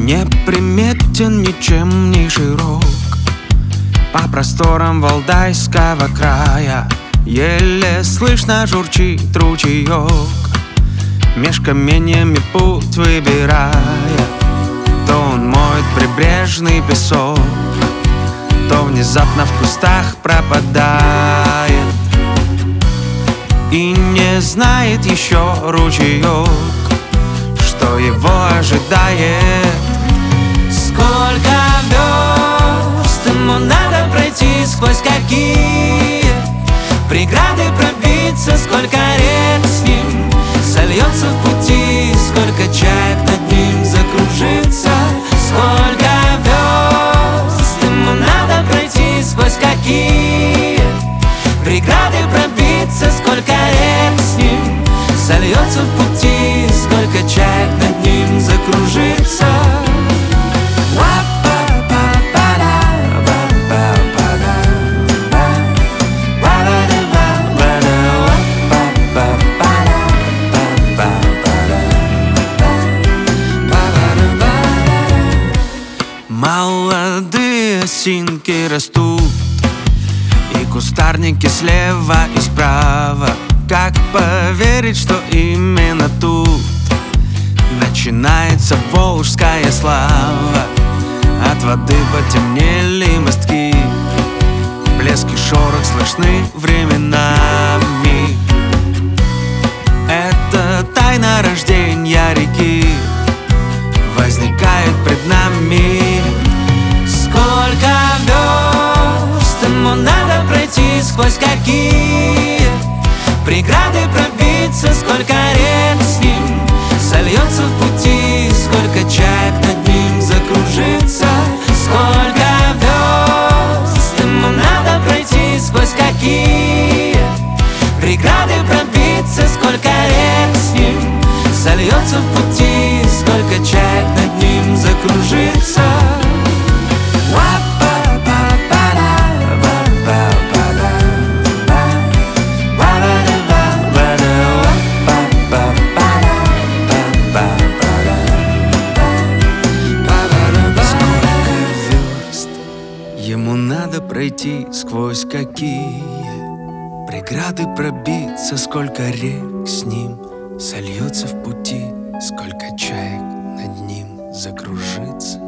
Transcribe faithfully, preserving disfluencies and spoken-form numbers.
Неприметен, ничем не широк, по просторам валдайского края еле слышно журчит ручеек, меж каменьями путь выбирая. То он моет прибрежный песок, то внезапно в кустах пропадает, и не знает еще ручеек, что его ожидает. Сколько верст ему надо пройти, сквозь какие преграды пробиться, сколько рек с ним сольется в пути, сколько чаек над ним закружится. Сколько верст ему надо пройти, сквозь какие преграды пробиться, сколько рек с ним сольется в пути, сколько чаек над ним закружится. Молодые осинки растут, и кустарники слева и справа. Как поверить, что именно тут начинается волжская слава? От воды потемнели мостки, блеск и шорох слышны временами. Это тайна рождения реки возникает пред нами. Сколько верст ему надо пройти, сквозь какие преграды пробиться, сколько рек с ним сольется в пути, сколько чаек над ним закружится. Сколько верст ему надо пройти, сквозь какие преграды пробиться, сколько рек с ним сольется в пути, сколько чаек над ним закружится. Ему надо пройти, сквозь какие преграды пробиться, сколько рек с ним сольется в пути, сколько чаек над ним закружится.